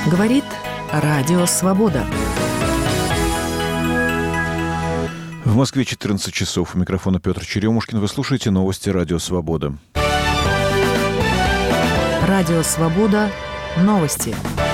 Говорит Радио Свобода. В Москве 14 часов. У микрофона Петр Черемушкин. Вы слушаете новости Радио Свобода. Радио Свобода. Новости.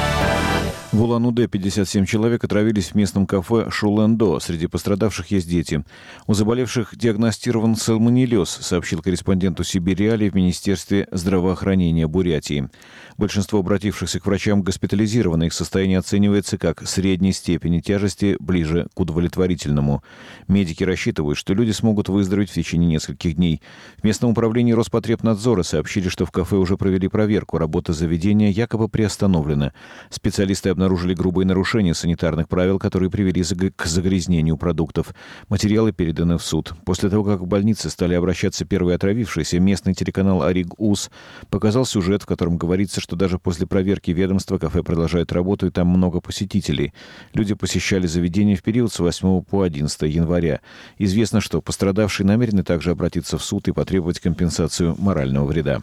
В Улан-Удэ 57 человек отравились в местном кафе «Шулэндо». Среди пострадавших есть дети. У заболевших диагностирован сальмонеллез, сообщил корреспонденту Сибириали в Министерстве здравоохранения Бурятии. Большинство обратившихся к врачам госпитализировано. Их состояние оценивается как средней степени тяжести, ближе к удовлетворительному. Медики рассчитывают, что люди смогут выздороветь в течение нескольких дней. В местном управлении Роспотребнадзора сообщили, что в кафе уже провели проверку. Работа заведения якобы приостановлена. Специалисты обнаружили грубые нарушения санитарных правил, которые привели к загрязнению продуктов. Материалы переданы в суд. После того, как в больнице стали обращаться первые отравившиеся, местный телеканал «Ариг-Ус» показал сюжет, в котором говорится, что даже после проверки ведомства кафе продолжает работу, и там много посетителей. Люди посещали заведение в период с 8 по 11 января. Известно, что пострадавшие намерены также обратиться в суд и потребовать компенсацию морального вреда.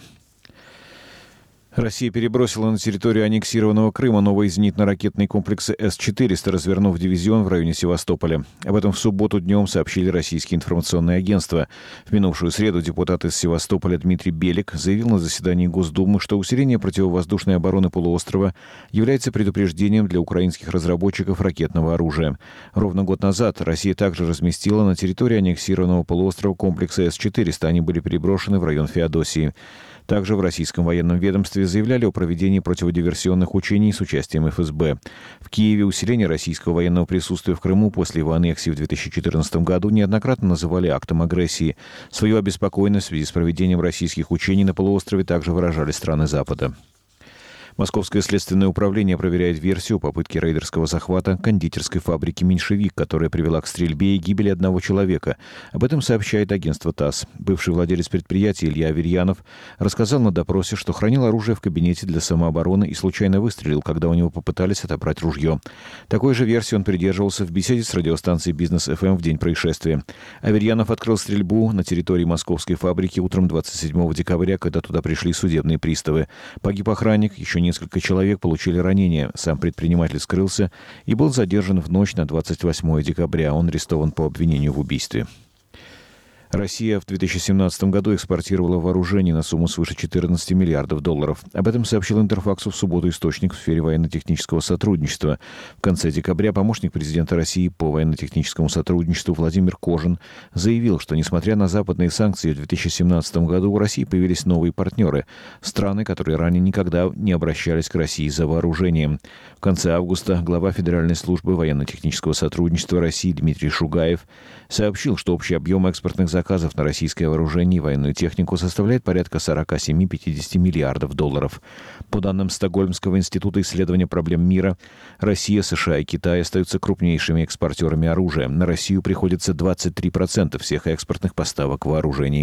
Россия перебросила на территорию аннексированного Крыма новые зенитно-ракетные комплексы С-400, развернув дивизион в районе Севастополя. Об этом в субботу днем сообщили российские информационные агентства. В минувшую среду депутат из Севастополя Дмитрий Белик заявил на заседании Госдумы, что усиление противовоздушной обороны полуострова является предупреждением для украинских разработчиков ракетного оружия. Ровно год назад Россия также разместила на территории аннексированного полуострова комплексы С-400. Они были переброшены в район Феодосии. Также в российском военном ведомстве заявляли о проведении противодиверсионных учений с участием ФСБ. В Киеве усиление российского военного присутствия в Крыму после его аннексии в 2014 году неоднократно называли актом агрессии. Свою обеспокоенность в связи с проведением российских учений на полуострове также выражали страны Запада. Московское следственное управление проверяет версию попытки рейдерского захвата кондитерской фабрики «Меньшевик», которая привела к стрельбе и гибели одного человека. Об этом сообщает агентство ТАСС. Бывший владелец предприятия Илья Аверьянов рассказал на допросе, что хранил оружие в кабинете для самообороны и случайно выстрелил, когда у него попытались отобрать ружье. Такой же версии он придерживался в беседе с радиостанцией «Бизнес-ФМ» в день происшествия. Аверьянов открыл стрельбу на территории московской фабрики утром 27 декабря, когда туда пришли судебные приставы. Погиб охранник, еще несколько человек получили ранения. Сам предприниматель скрылся и был задержан в ночь на 28 декабря. Он арестован по обвинению в убийстве. Россия в 2017 году экспортировала вооружение на сумму свыше 14 миллиардов долларов. Об этом сообщил Интерфаксу в субботу источник в сфере военно-технического сотрудничества. В конце декабря помощник президента России по военно-техническому сотрудничеству Владимир Кожин заявил, что, несмотря на западные санкции, в 2017 году у России появились новые партнеры – страны, которые ранее никогда не обращались к России за вооружением. В конце августа глава Федеральной службы военно-технического сотрудничества России Дмитрий Шугаев сообщил, что общий объем экспортных заказов на российское вооружение и военную технику составляет порядка 47-50 миллиардов долларов. По данным Стокгольмского института исследования проблем мира, Россия, США и Китай остаются крупнейшими экспортерами оружия. На Россию приходится 23% всех экспортных поставок вооружений.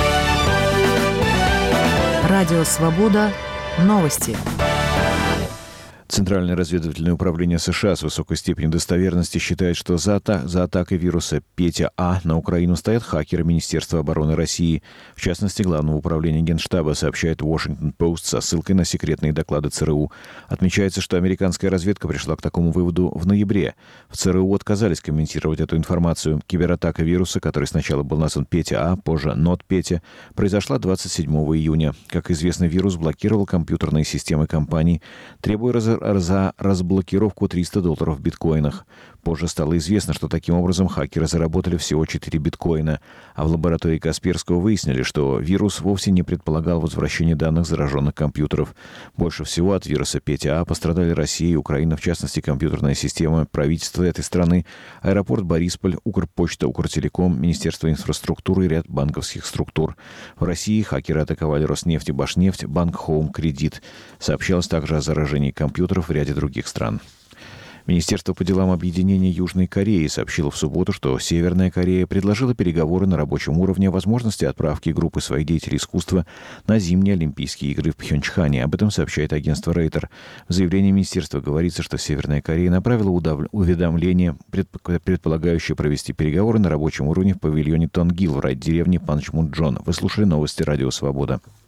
Радио Свобода. Новости. Центральное разведывательное управление США с высокой степенью достоверности считает, что за атакой вируса Петя-А на Украину стоят хакеры Министерства обороны России. В частности, Главного управления Генштаба, сообщает Washington-Post со ссылкой на секретные доклады ЦРУ. Отмечается, что американская разведка пришла к такому выводу в ноябре. В ЦРУ отказались комментировать эту информацию. Кибератака вируса, который сначала был назван Петя-А, позже Нот-Петя, произошла 27 июня. Как известно, вирус блокировал компьютерные системы компаний, требуя за разблокировку $300 в биткоинах. Позже стало известно, что таким образом хакеры заработали всего 4 биткоина. А в лаборатории Касперского выяснили, что вирус вовсе не предполагал возвращение данных зараженных компьютеров. Больше всего от вируса Петя-А пострадали Россия и Украина, в частности, компьютерная система правительства этой страны, аэропорт Борисполь, Укрпочта, Укртелеком, Министерство инфраструктуры и ряд банковских структур. В России хакеры атаковали Роснефть и Башнефть, банк Хоум Кредит. Сообщалось также о заражении компьютеров в ряде других стран. Министерство по делам объединения Южной Кореи сообщило в субботу, что Северная Корея предложила переговоры на рабочем уровне о возможности отправки группы своих деятелей искусства на зимние Олимпийские игры в Пхенчхане. Об этом сообщает агентство Рейтер. В заявлении министерства говорится, что Северная Корея направила уведомление, предполагающее провести переговоры на рабочем уровне в павильоне Тонгил в райдеревне Панчмунджон. Вы слушали новости Радио Свобода.